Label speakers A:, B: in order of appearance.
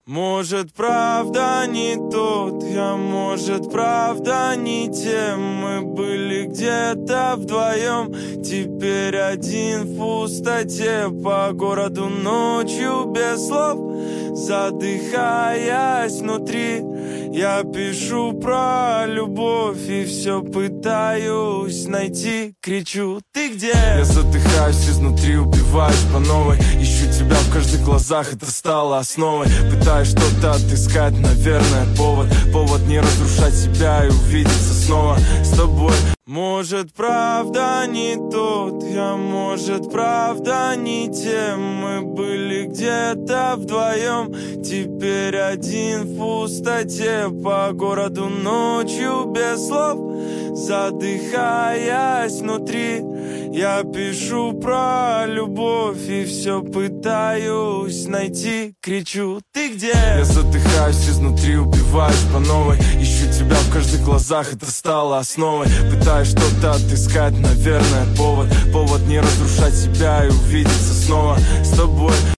A: Может, правда не тот я, может, правда не тем. Мы были где-то вдвоем, теперь один в пустоте. По городу ночью без слов, задыхаясь внутри, я пишу про любовь и все пытаюсь найти. Кричу: ты где? Я задыхаюсь изнутри, убиваюсь по новой. Ищу тебя в каждых глазах, это стало основой. Пытаюсь что-то отыскать, наверное, повод не разрушать себя и увидеться снова с тобой. Может, правда не тот я, может, правда не тем. Мы были где-то вдвоем, теперь один в пустоте. По городу ночью без слов, задыхаясь внутри, я пишу про любовь и все пытаюсь найти. Кричу: ты где? Я задыхаюсь изнутри, убиваюсь по новой. Ищу тебя в каждых глазах, это стало основой. Пытаюсь что-то отыскать, наверное, повод не разрушать себя и увидеться снова с тобой.